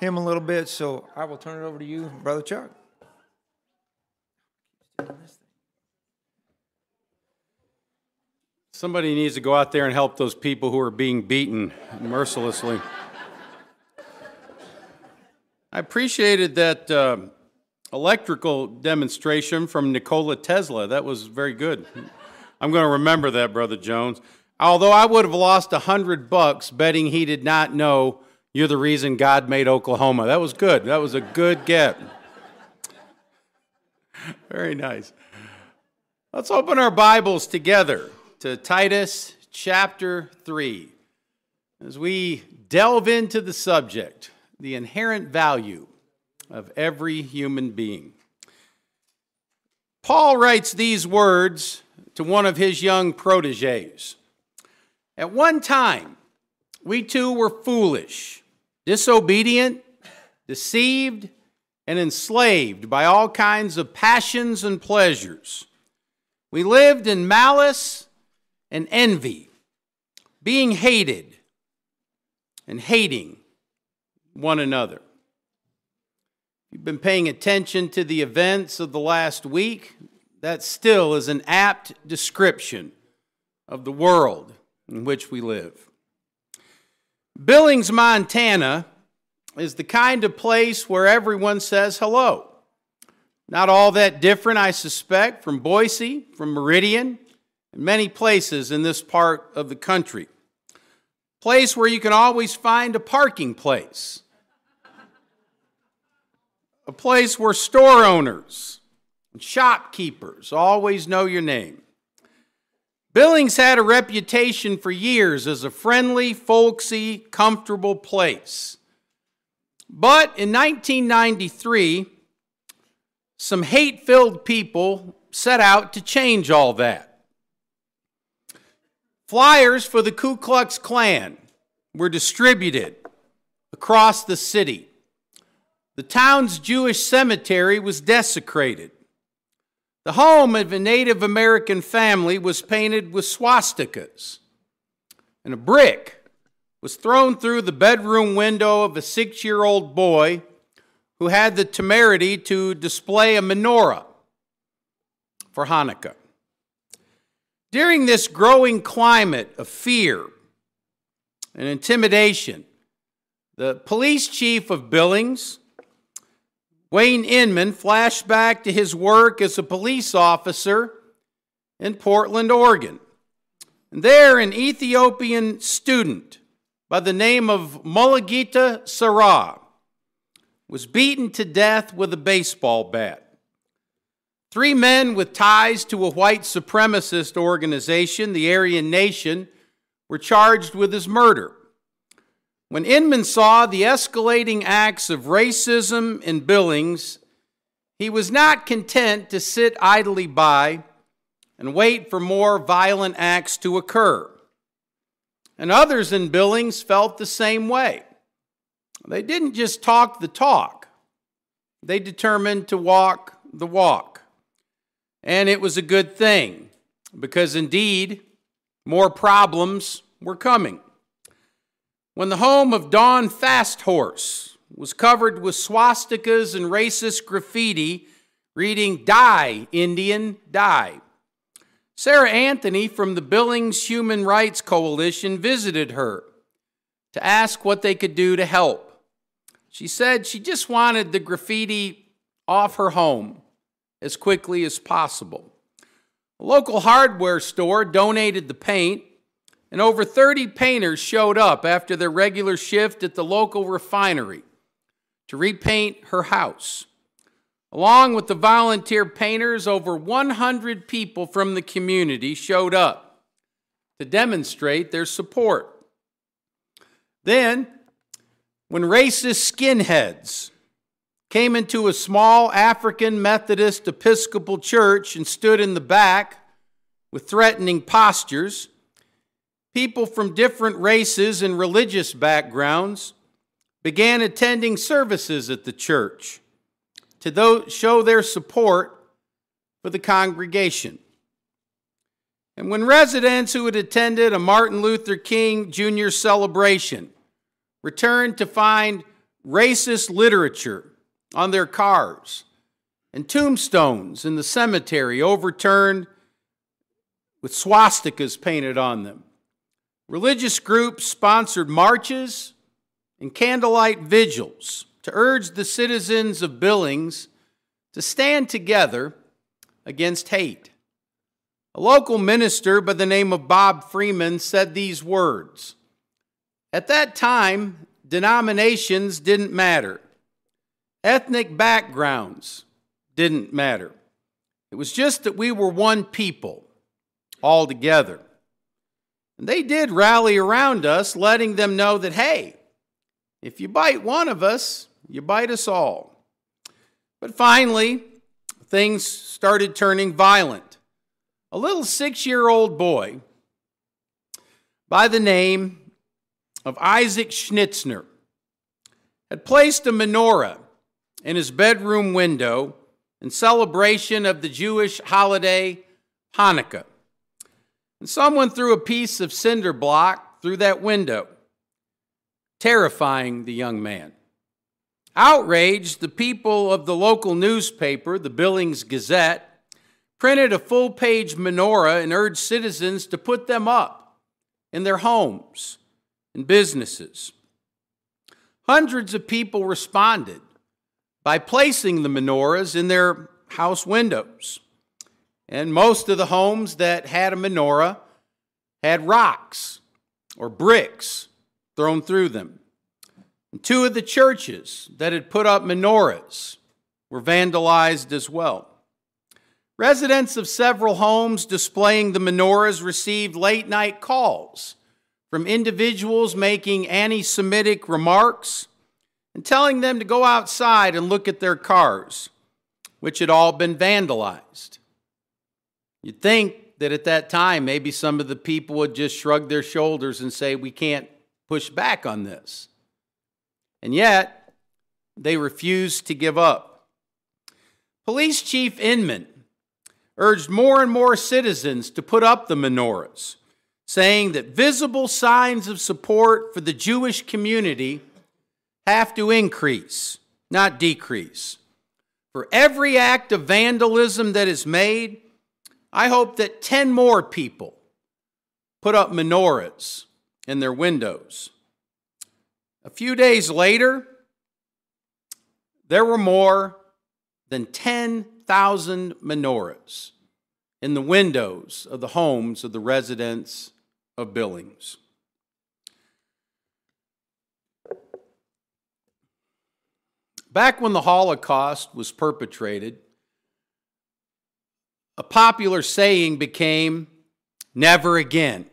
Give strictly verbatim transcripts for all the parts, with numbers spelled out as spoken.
him a little bit, so I will turn it over to you, Brother Chuck. Somebody needs to go out there and help those people who are being beaten mercilessly. I appreciated that uh, electrical demonstration from Nikola Tesla. That was very good. I'm going to remember that, Brother Jones. Although I would have lost a hundred bucks betting he did not know you're the reason God made Oklahoma. That was good. That was a good get. Very nice. Let's open our Bibles together to Titus chapter three as we delve into the subject, the inherent value of every human being. Paul writes these words to one of his young proteges. At one time, we too were foolish, disobedient, deceived, and enslaved by all kinds of passions and pleasures. We lived in malice and envy, being hated and hating one another. You've been paying attention to the events of the last week. That still is an apt description of the world in which we live. Billings, Montana is the kind of place where everyone says hello. Not all that different, I suspect, from Boise, from Meridian, and many places in this part of the country. Place where you can always find a parking place. A place where store owners and shopkeepers always know your name. Billings had a reputation for years as a friendly, folksy, comfortable place. But in nineteen ninety-three, some hate-filled people set out to change all that. Flyers for the Ku Klux Klan were distributed across the city. The town's Jewish cemetery was desecrated. The home of a Native American family was painted with swastikas, and a brick was thrown through the bedroom window of a six-year-old boy who had the temerity to display a menorah for Hanukkah. During this growing climate of fear and intimidation, the police chief of Billings, Wayne Inman, flashed back to his work as a police officer in Portland, Oregon. And there, an Ethiopian student by the name of Mulugeta Sarah was beaten to death with a baseball bat. Three men with ties to a white supremacist organization, the Aryan Nation, were charged with his murder. When Inman saw the escalating acts of racism in Billings, he was not content to sit idly by and wait for more violent acts to occur. And others in Billings felt the same way. They didn't just talk the talk. They determined to walk the walk. And it was a good thing, because indeed, more problems were coming. When the home of Dawn Fasthorse was covered with swastikas and racist graffiti reading, "Die, Indian, die," Sarah Anthony from the Billings Human Rights Coalition visited her to ask what they could do to help. She said she just wanted the graffiti off her home as quickly as possible. A local hardware store donated the paint, and over thirty painters showed up after their regular shift at the local refinery to repaint her house. Along with the volunteer painters, over one hundred people from the community showed up to demonstrate their support. Then, when racist skinheads came into a small African Methodist Episcopal church and stood in the back with threatening postures, people from different races and religious backgrounds began attending services at the church to show their support for the congregation. And when residents who had attended a Martin Luther King Junior celebration returned to find racist literature on their cars, and tombstones in the cemetery overturned with swastikas painted on them. Religious groups sponsored marches and candlelight vigils to urge the citizens of Billings to stand together against hate. A local minister by the name of Bob Freeman said these words: "At that time, denominations didn't matter. Ethnic backgrounds didn't matter. It was just that we were one people, all together." And they did rally around us, letting them know that, hey, if you bite one of us, you bite us all. But finally, things started turning violent. A little six-year-old boy by the name of Isaac Schnitzner had placed a menorah in his bedroom window in celebration of the Jewish holiday Hanukkah. And someone threw a piece of cinder block through that window, terrifying the young man. Outraged, the people of the local newspaper, the Billings Gazette, printed a full-page menorah and urged citizens to put them up in their homes and businesses. Hundreds of people responded by placing the menorahs in their house windows. And most of the homes that had a menorah had rocks or bricks thrown through them. And two of the churches that had put up menorahs were vandalized as well. Residents of several homes displaying the menorahs received late-night calls from individuals making anti-Semitic remarks and telling them to go outside and look at their cars, which had all been vandalized. You'd think that at that time, maybe some of the people would just shrug their shoulders and say, we can't push back on this. And yet, they refused to give up. Police Chief Inman urged more and more citizens to put up the menorahs, saying that visible signs of support for the Jewish community have to increase, not decrease. For every act of vandalism that is made, I hope that ten more people put up menorahs in their windows. A few days later, there were more than ten thousand menorahs in the windows of the homes of the residents of Billings. Back when the Holocaust was perpetrated, a popular saying became, "Never again."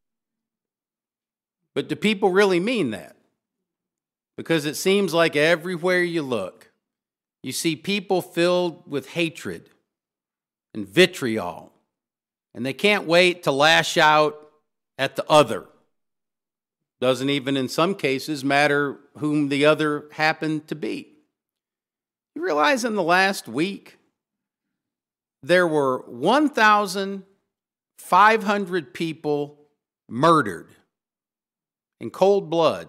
But do people really mean that? Because it seems like everywhere you look, you see people filled with hatred and vitriol, and they can't wait to lash out at the other. Doesn't even in some cases matter whom the other happened to be. You realize in the last week, there were one thousand five hundred people murdered in cold blood.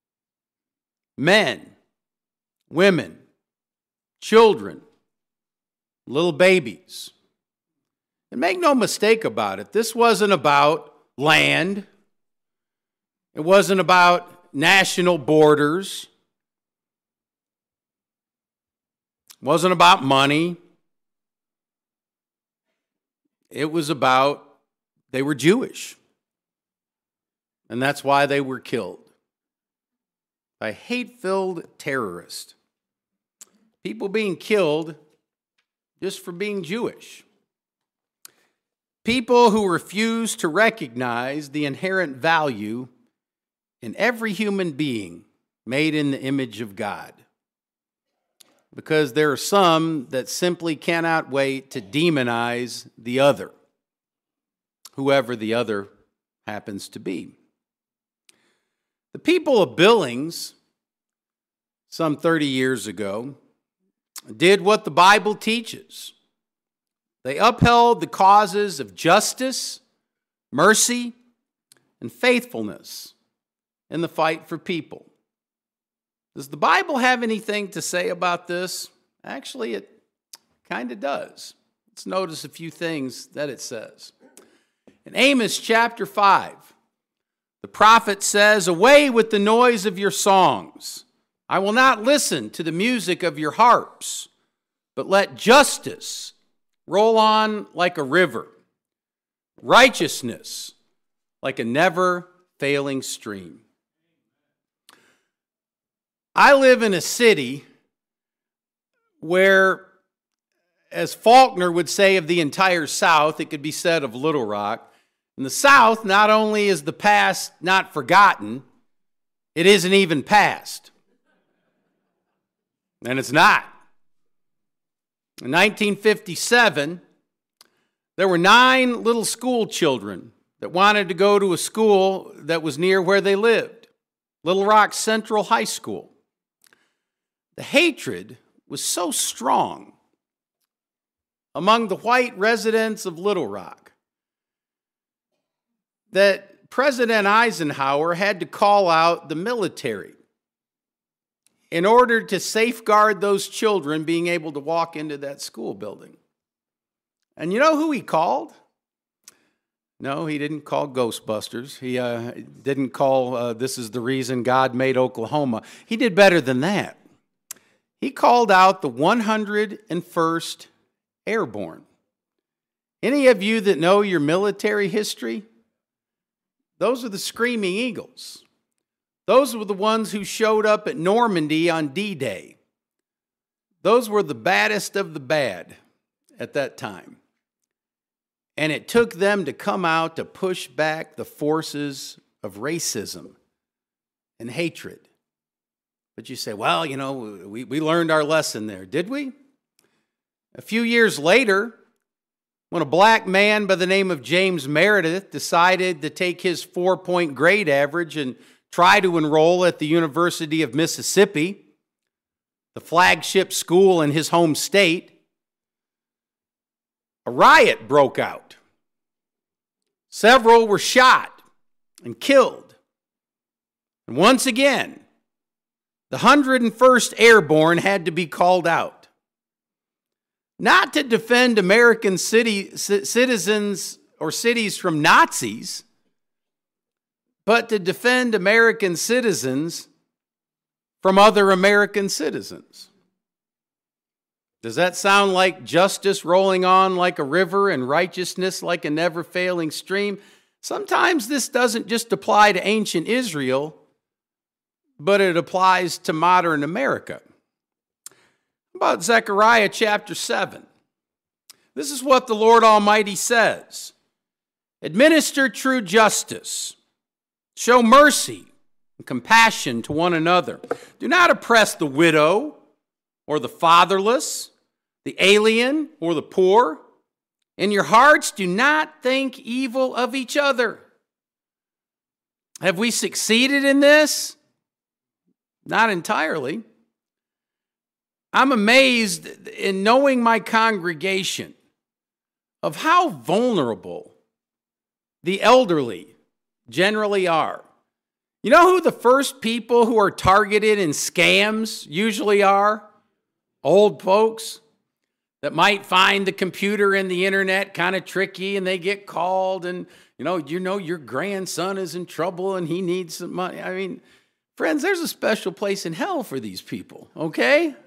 Men, women, children, little babies. And make no mistake about it, this wasn't about land. It wasn't about national borders. It wasn't about money. It was about, they were Jewish. And that's why they were killed by hate-filled terrorists. People being killed just for being Jewish. People who refuse to recognize the inherent value in every human being made in the image of God. Because there are some that simply cannot wait to demonize the other, whoever the other happens to be. The people of Billings, some thirty years ago, did what the Bible teaches. They upheld the causes of justice, mercy, and faithfulness in the fight for people. Does the Bible have anything to say about this? Actually, it kind of does. Let's notice a few things that it says. In Amos chapter five, the prophet says, "Away with the noise of your songs. I will not listen to the music of your harps, but let justice roll on like a river, righteousness like a never-failing stream." I live in a city where, as Faulkner would say of the entire South, it could be said of Little Rock. In the South, not only is the past not forgotten, it isn't even past. And it's not. In nineteen fifty-seven, there were nine little school children that wanted to go to a school that was near where they lived, Little Rock Central High School. The hatred was so strong among the white residents of Little Rock that President Eisenhower had to call out the military in order to safeguard those children being able to walk into that school building. And you know who he called? No, he didn't call Ghostbusters. He uh, didn't call uh, This Is the Reason God Made Oklahoma. He did better than that. He called out the one hundred first Airborne. Any of you that know your military history, those are the Screaming Eagles. Those were the ones who showed up at Normandy on D-Day. Those were the baddest of the bad at that time. And it took them to come out to push back the forces of racism and hatred. But you say, well, you know, we, we learned our lesson there. Did we? A few years later, when a black man by the name of James Meredith decided to take his four-point grade average and try to enroll at the University of Mississippi, the flagship school in his home state, a riot broke out. Several were shot and killed. And once again, the one hundred first Airborne had to be called out. Not to defend American city, citizens or cities from Nazis, but to defend American citizens from other American citizens. Does that sound like justice rolling on like a river and righteousness like a never-failing stream? Sometimes this doesn't just apply to ancient Israel, but it applies to modern America. How about Zechariah chapter seven? This is what the Lord Almighty says. Administer true justice. Show mercy and compassion to one another. Do not oppress the widow or the fatherless, the alien or the poor. In your hearts, do not think evil of each other. Have we succeeded in this? Not entirely. I'm amazed in knowing my congregation of how vulnerable the elderly generally are. You know who the first people who are targeted in scams usually are? Old folks that might find the computer and the internet kind of tricky, and they get called, and you know, you know your grandson is in trouble and he needs some money. I mean, friends, there's a special place in hell for these people, okay?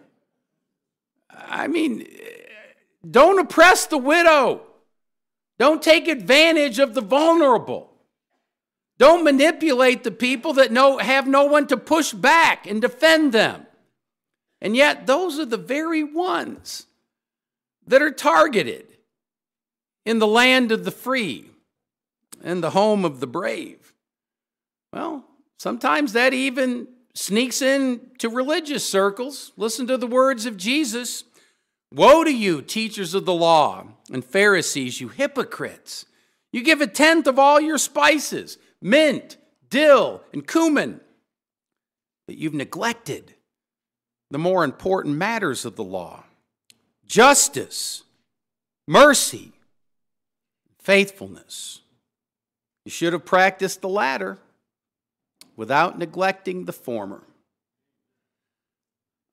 I mean, don't oppress the widow. Don't take advantage of the vulnerable. Don't manipulate the people that know, have no one to push back and defend them. And yet, those are the very ones that are targeted in the land of the free and the home of the brave. Well, sometimes that even sneaks into religious circles. Listen to the words of Jesus. Woe to you, teachers of the law and Pharisees, you hypocrites. You give a tenth of all your spices, mint, dill, and cumin, but you've neglected the more important matters of the law: justice, mercy, faithfulness. You should have practiced the latter without neglecting the former.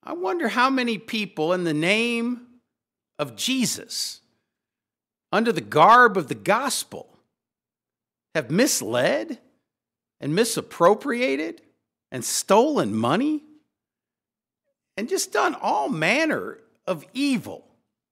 I wonder how many people in the name of Jesus, under the garb of the gospel, have misled and misappropriated and stolen money and just done all manner of evil,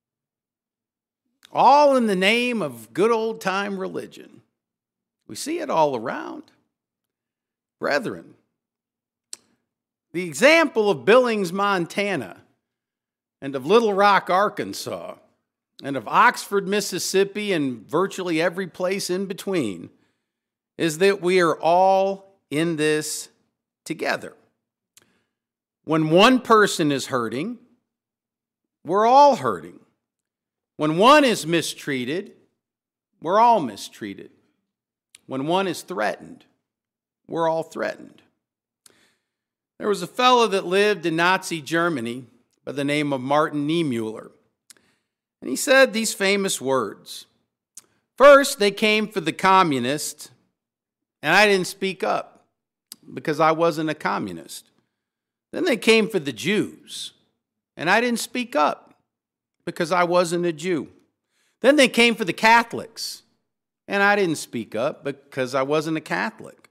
all in the name of good old-time religion. We see it all around. Brethren, the example of Billings, Montana, and of Little Rock, Arkansas, and of Oxford, Mississippi, and virtually every place in between, is that we are all in this together. When one person is hurting, we're all hurting. When one is mistreated, we're all mistreated. When one is threatened, we're all threatened. There was a fellow that lived in Nazi Germany by the name of Martin Niemöller, and he said these famous words. First, they came for the communists, and I didn't speak up because I wasn't a communist. Then they came for the Jews, and I didn't speak up because I wasn't a Jew. Then they came for the Catholics, and I didn't speak up because I wasn't a Catholic.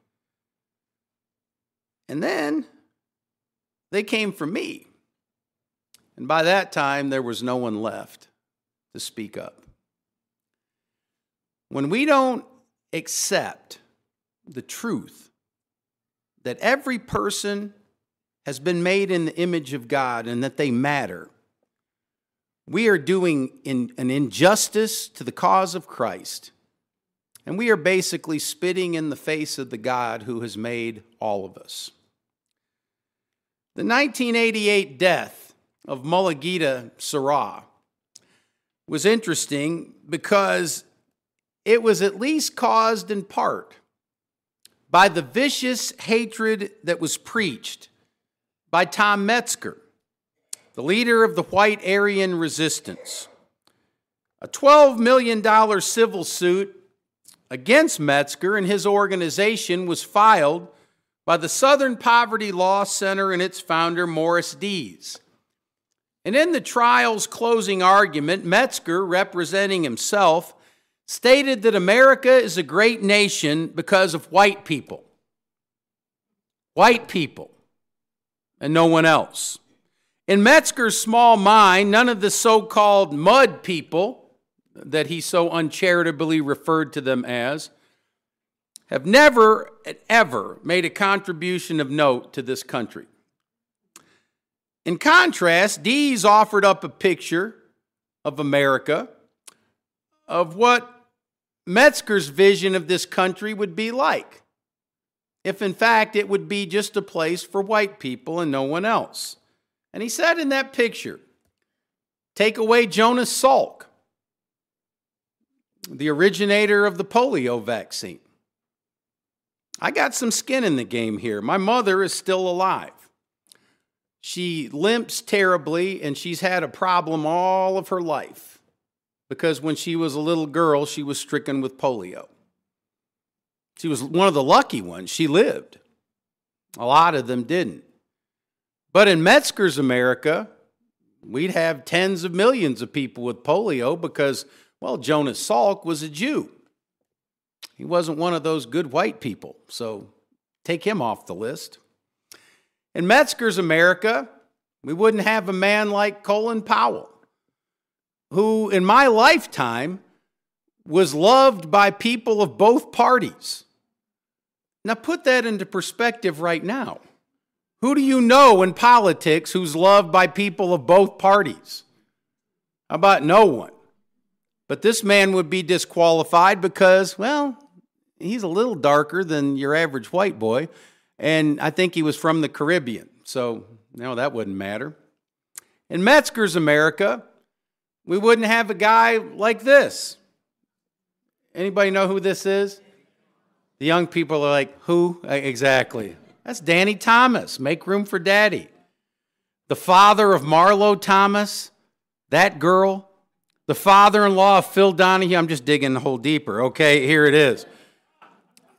And then they came for me, and by that time there was no one left to speak up. When we don't accept the truth that every person has been made in the image of God and that they matter, we are doing in, an injustice to the cause of Christ. And we are basically spitting in the face of the God who has made all of us. The nineteen eighty-eight death of Mulugeta Seraw was interesting because it was at least caused in part by the vicious hatred that was preached by Tom Metzger, the leader of the White Aryan Resistance. A twelve million dollars civil suit against Metzger and his organization was filed by the Southern Poverty Law Center and its founder, Morris Dees. And in the trial's closing argument, Metzger, representing himself, stated that America is a great nation because of white people. White people. And no one else. In Metzger's small mind, none of the so-called mud people that he so uncharitably referred to them as have never ever made a contribution of note to this country. In contrast, Dees offered up a picture of America, of what Metzger's vision of this country would be like, if in fact it would be just a place for white people and no one else. And he said in that picture, take away Jonas Salk, the originator of the polio vaccine. I got some skin in the game here. My mother is still alive. She limps terribly, and she's had a problem all of her life because when she was a little girl, she was stricken with polio. She was one of the lucky ones. She lived. A lot of them didn't. But in Metzger's America, we'd have tens of millions of people with polio because, well, Jonas Salk was a Jew. He wasn't one of those good white people, so take him off the list. In Metzger's America, we wouldn't have a man like Colin Powell, who in my lifetime was loved by people of both parties. Now put that into perspective right now. Who do you know in politics who's loved by people of both parties? How about no one? But this man would be disqualified because, well, he's a little darker than your average white boy, and I think he was from the Caribbean, so no, that wouldn't matter. In Metzger's America, we wouldn't have a guy like this. Anybody know who this is? The young people are like, who? Exactly. That's Danny Thomas. Make room for Daddy. The father of Marlo Thomas, that girl. The father-in-law of Phil Donahue. I'm just digging a hole deeper. Okay, here it is.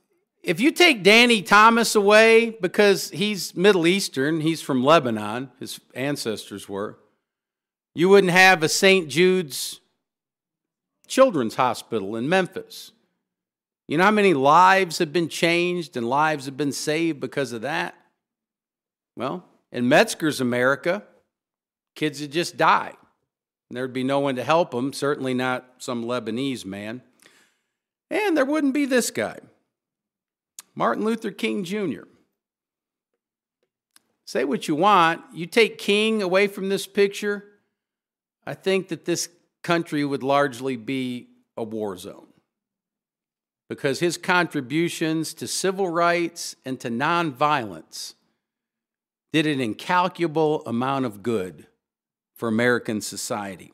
If you take Danny Thomas away, because he's Middle Eastern, he's from Lebanon, his ancestors were, you wouldn't have a Saint Jude's Children's Hospital in Memphis. You know how many lives have been changed and lives have been saved because of that? Well, in Metzger's America, kids would just die. And there'd be no one to help them, certainly not some Lebanese man. And there wouldn't be this guy, Martin Luther King Junior Say what you want, you take King away from this picture, I think that this country would largely be a war zone, because his contributions to civil rights and to nonviolence did an incalculable amount of good for American society.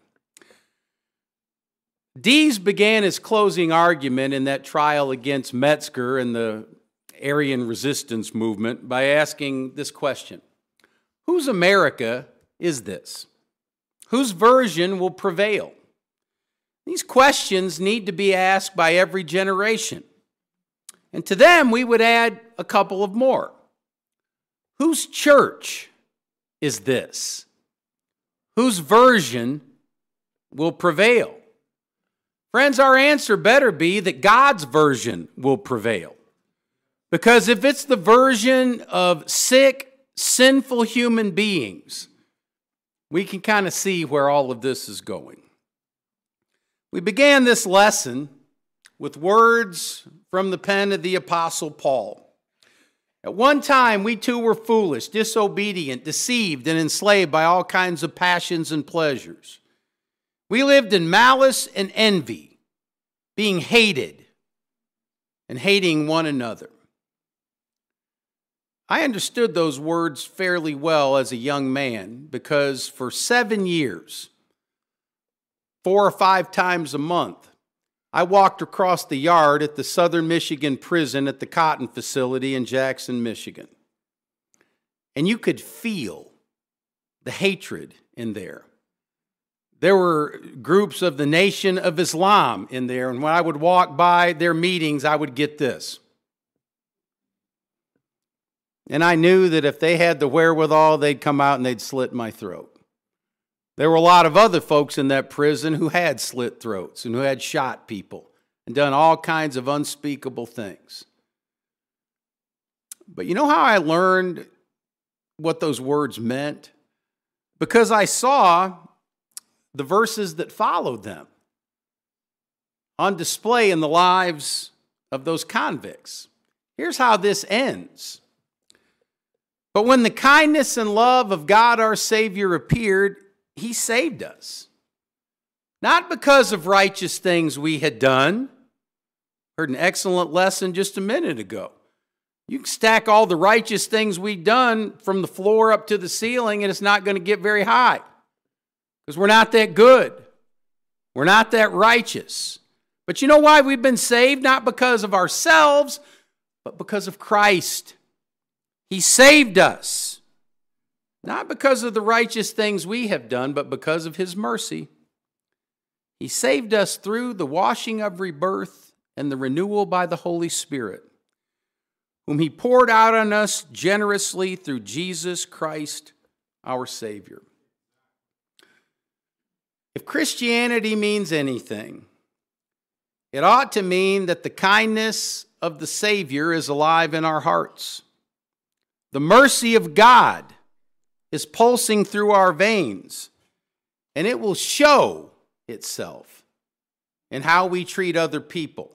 Dees began his closing argument in that trial against Metzger and the Aryan resistance movement by asking this question: whose America is this? Whose version will prevail? These questions need to be asked by every generation. And to them, we would add a couple of more. Whose church is this? Whose version will prevail? Friends, our answer better be that God's version will prevail. Because if it's the version of sick, sinful human beings, we can kind of see where all of this is going. We began this lesson with words from the pen of the Apostle Paul. At one time, we too were foolish, disobedient, deceived, and enslaved by all kinds of passions and pleasures. We lived in malice and envy, being hated and hating one another. I understood those words fairly well as a young man, because for seven years, four or five times a month, I walked across the yard at the Southern Michigan prison at the Cotton facility in Jackson, Michigan. And you could feel the hatred in there. There were groups of the Nation of Islam in there, and when I would walk by their meetings, I would get this. And I knew that if they had the wherewithal, they'd come out and they'd slit my throat. There were a lot of other folks in that prison who had slit throats and who had shot people and done all kinds of unspeakable things. But you know how I learned what those words meant? Because I saw the verses that followed them on display in the lives of those convicts. Here's how this ends. But when the kindness and love of God our Savior appeared, He saved us. Not because of righteous things we had done. Heard an excellent lesson just a minute ago. You can stack all the righteous things we've done from the floor up to the ceiling, and it's not going to get very high. Because we're not that good. We're not that righteous. But you know why we've been saved? Not because of ourselves, but because of Christ. He saved us. Not because of the righteous things we have done, but because of His mercy. He saved us through the washing of rebirth and the renewal by the Holy Spirit, whom He poured out on us generously through Jesus Christ, our Savior. If Christianity means anything, it ought to mean that the kindness of the Savior is alive in our hearts. The mercy of God is pulsing through our veins, and it will show itself in how we treat other people.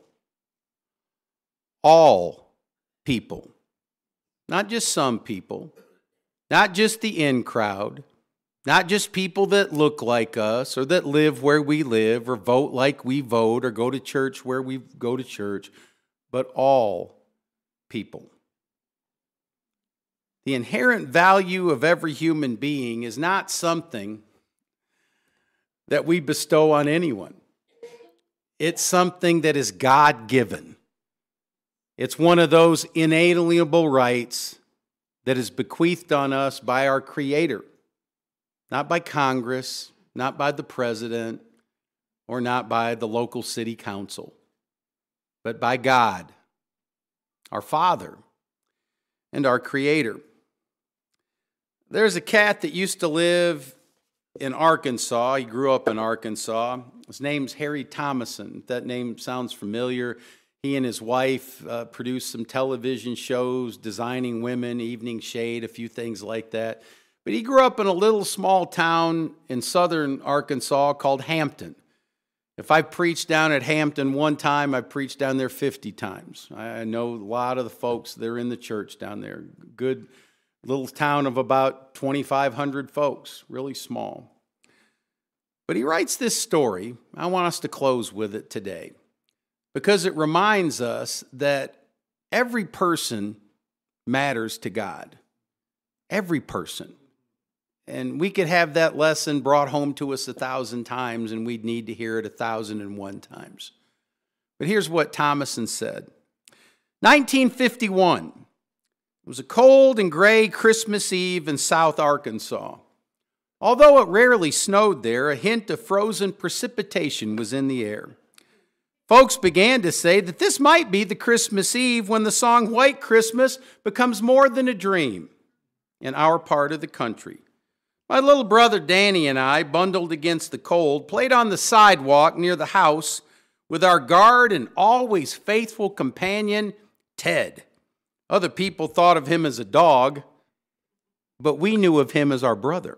All people. Not just some people. Not just the in crowd. Not just people that look like us or that live where we live or vote like we vote or go to church where we go to church, but all people. The inherent value of every human being is not something that we bestow on anyone. It's something that is God-given. It's one of those inalienable rights that is bequeathed on us by our Creator, not by Congress, not by the president, or not by the local city council, but by God, our Father, and our Creator. There's a cat that used to live in Arkansas. He grew up in Arkansas. His name's Harry Thomason. If that name sounds familiar. He and his wife uh, produced some television shows, Designing Women, Evening Shade, a few things like that. But he grew up in a little small town in southern Arkansas called Hampton. If I preached down at Hampton one time, I preached down there fifty times. I know a lot of the folks that are in the church down there. Good little town of about twenty-five hundred folks, really small. But he writes this story. I want us to close with it today, because it reminds us that every person matters to God. Every person. And we could have that lesson brought home to us a thousand times, and we'd need to hear it a thousand and one times. But here's what Thomason said. nineteen fifty-one. It was a cold and gray Christmas Eve in South Arkansas. Although it rarely snowed there, a hint of frozen precipitation was in the air. Folks began to say that this might be the Christmas Eve when the song White Christmas becomes more than a dream in our part of the country. My little brother Danny and I, bundled against the cold, played on the sidewalk near the house with our guard and always faithful companion, Ted. Other people thought of him as a dog, but we knew of him as our brother.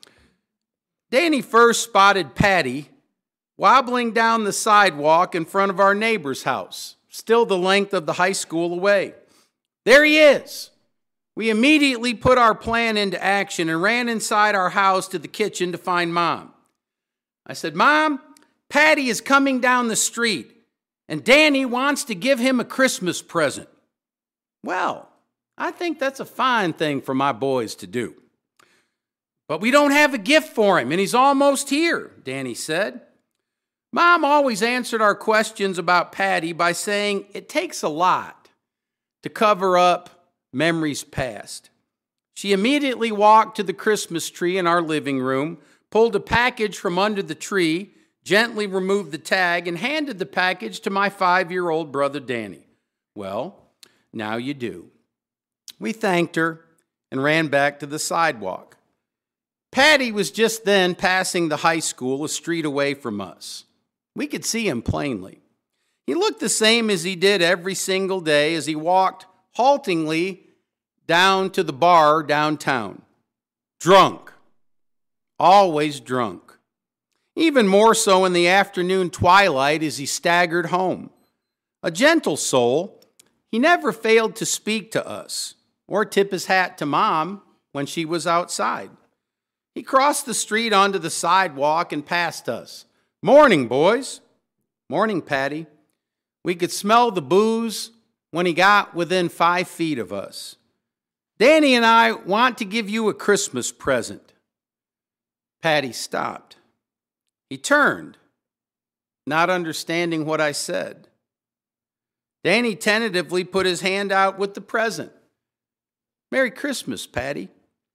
Danny first spotted Patty wobbling down the sidewalk in front of our neighbor's house, still the length of the high school away. There he is. We immediately put our plan into action and ran inside our house to the kitchen to find Mom. I said, Mom, Patty is coming down the street, and Danny wants to give him a Christmas present. Well, I think that's a fine thing for my boys to do. But we don't have a gift for him, and he's almost here, Danny said. Mom always answered our questions about Patty by saying it takes a lot to cover up memories past. She immediately walked to the Christmas tree in our living room, pulled a package from under the tree, gently removed the tag, and handed the package to my five-year-old brother Danny. Well, now you do. We thanked her and ran back to the sidewalk. Patty was just then passing the high school a street away from us. We could see him plainly. He looked the same as he did every single day as he walked haltingly down to the bar downtown. Drunk. Always drunk. Even more so in the afternoon twilight as he staggered home. A gentle soul, he never failed to speak to us or tip his hat to Mom when she was outside. He crossed the street onto the sidewalk and passed us. Morning, boys. Morning, Patty. We could smell the booze when he got within five feet of us. Danny and I want to give you a Christmas present. Patty stopped. He turned, not understanding what I said. Danny tentatively put his hand out with the present. Merry Christmas, Patty.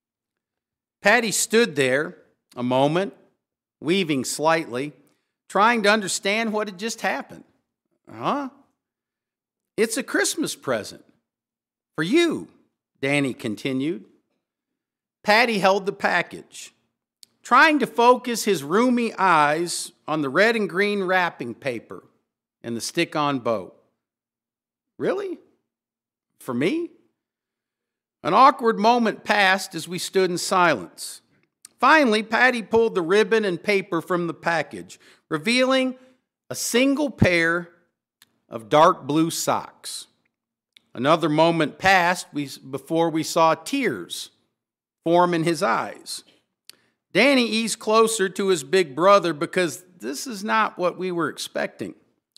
Patty stood there a moment, weaving slightly, trying to understand what had just happened. Huh? It's a Christmas present. For you, Danny continued. Patty held the package, trying to focus his rheumy eyes on the red and green wrapping paper and the stick-on bow. Really? For me? An awkward moment passed as we stood in silence. Finally, Patty pulled the ribbon and paper from the package, revealing a single pair of dark blue socks. Another moment passed before we saw tears form in his eyes. Danny eased closer to his big brother because this is not what we were expecting.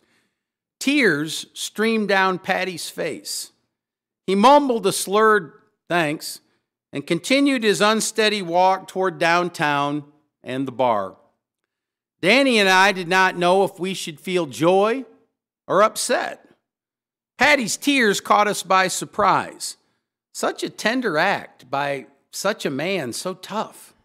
Tears streamed down Patty's face. He mumbled a slurred thanks and continued his unsteady walk toward downtown and the bar. Danny and I did not know if we should feel joy or upset. Patty's tears caught us by surprise. Such a tender act by such a man so tough.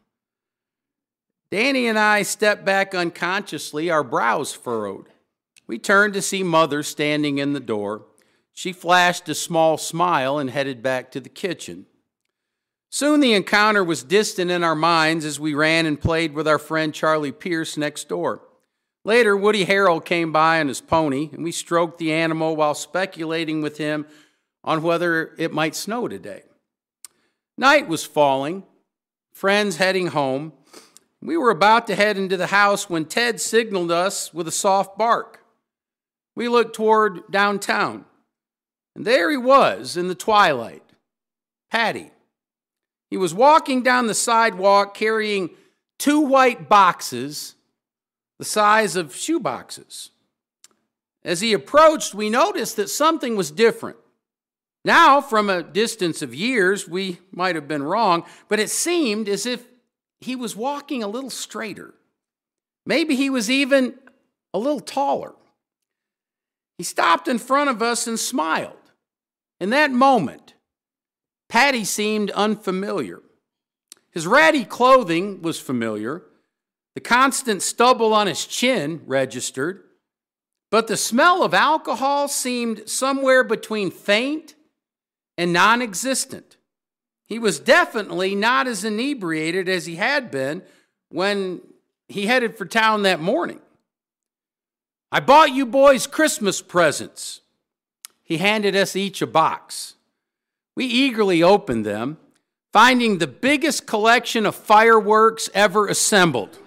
Danny and I stepped back unconsciously, our brows furrowed. We turned to see Mother standing in the door. She flashed a small smile and headed back to the kitchen. Soon the encounter was distant in our minds as we ran and played with our friend Charlie Pierce next door. Later, Woody Harrell came by on his pony, and we stroked the animal while speculating with him on whether it might snow today. Night was falling, friends heading home. We were about to head into the house when Ted signaled us with a soft bark. We looked toward downtown, and there he was in the twilight, Patty. He was walking down the sidewalk carrying two white boxes the size of shoe boxes. As he approached, we noticed that something was different. Now, from a distance of years, we might have been wrong, but it seemed as if he was walking a little straighter. Maybe he was even a little taller. He stopped in front of us and smiled. In that moment, Patty seemed unfamiliar. His ratty clothing was familiar. The constant stubble on his chin registered. But the smell of alcohol seemed somewhere between faint and non-existent. He was definitely not as inebriated as he had been when he headed for town that morning. "I bought you boys Christmas presents." He handed us each a box. We eagerly opened them, finding the biggest collection of fireworks ever assembled.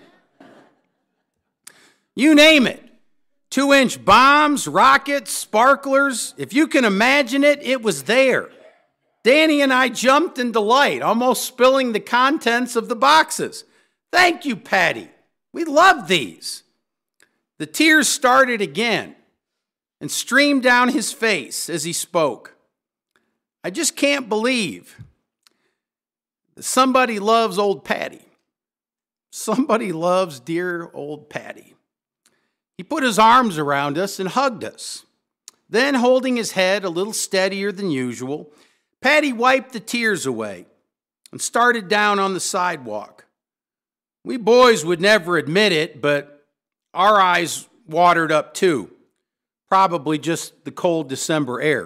You name it. Two-inch bombs, rockets, sparklers. If you can imagine it, it was there. Danny and I jumped in delight, almost spilling the contents of the boxes. "Thank you, Patty. We love these." The tears started again and streamed down his face as he spoke. "I just can't believe that somebody loves old Patty. Somebody loves dear old Patty." He put his arms around us and hugged us. Then, holding his head a little steadier than usual, Patty wiped the tears away and started down on the sidewalk. We boys would never admit it, but our eyes watered up too. Probably just the cold December air.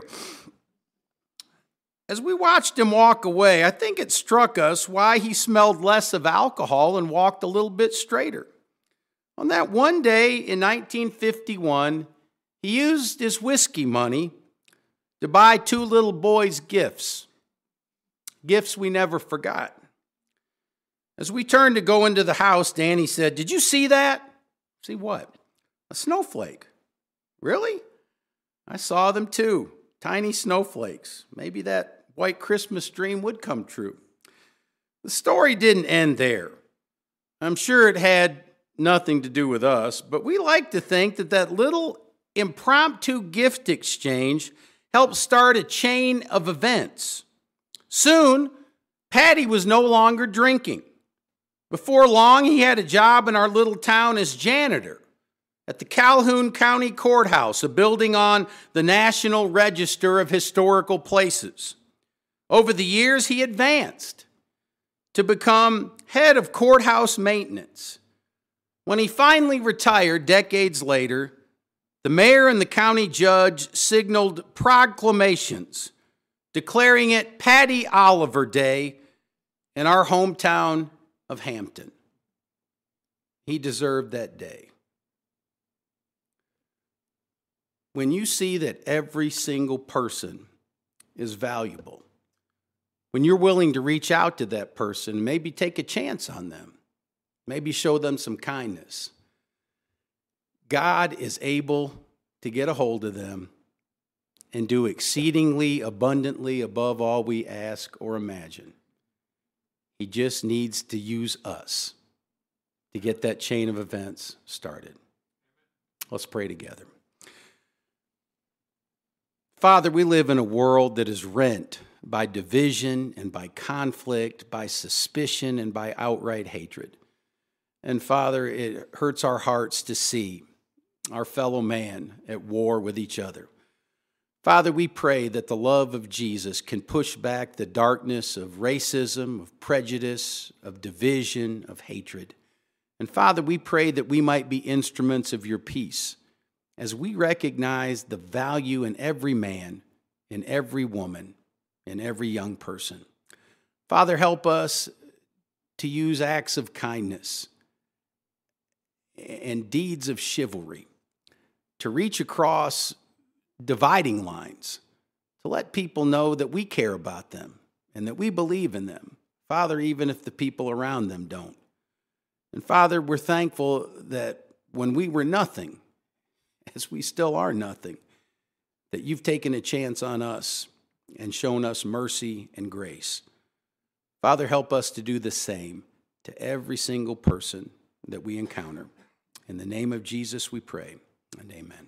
As we watched him walk away, I think it struck us why he smelled less of alcohol and walked a little bit straighter. On that one day in nineteen fifty-one, he used his whiskey money to buy two little boys gifts. Gifts we never forgot. As we turned to go into the house, Danny said, "Did you see that?" "See what?" "A snowflake." "Really?" "I saw them too. Tiny snowflakes. Maybe that white Christmas dream would come true." The story didn't end there. I'm sure it had nothing to do with us, but we like to think that that little impromptu gift exchange helped start a chain of events. Soon, Patty was no longer drinking. Before long, he had a job in our little town as janitor at the Calhoun County Courthouse, a building on the National Register of Historical Places. Over the years, he advanced to become head of courthouse maintenance. When he finally retired decades later, the mayor and the county judge signaled proclamations declaring it Patty Oliver Day in our hometown of Hampton. He deserved that day. When you see that every single person is valuable, when you're willing to reach out to that person, maybe take a chance on them, maybe show them some kindness, God is able to get a hold of them and do exceedingly abundantly above all we ask or imagine. He just needs to use us to get that chain of events started. Let's pray together. Father, we live in a world that is rent by division and by conflict, by suspicion and by outright hatred. And Father, it hurts our hearts to see our fellow man at war with each other. Father, we pray that the love of Jesus can push back the darkness of racism, of prejudice, of division, of hatred. And Father, we pray that we might be instruments of your peace as we recognize the value in every man in every woman, in every young person. Father, help us to use acts of kindness and deeds of chivalry to reach across dividing lines, to let people know that we care about them and that we believe in them. Father, even if the people around them don't. And Father, we're thankful that when we were nothing, as we still are nothing, that you've taken a chance on us and shown us mercy and grace. Father, help us to do the same to every single person that we encounter. In the name of Jesus we pray, and amen.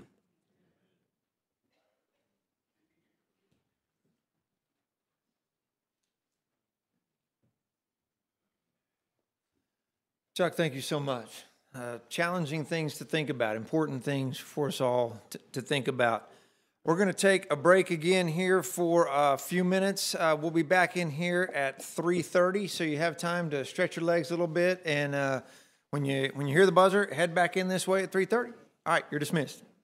Chuck, thank you so much. Uh, challenging things to think about, important things for us all to, to think about. We're going to take a break again here for a few minutes. Uh, we'll be back in here at three thirty, so you have time to stretch your legs a little bit. And uh, when you when you hear the buzzer, head back in this way at three thirty. All right, you're dismissed.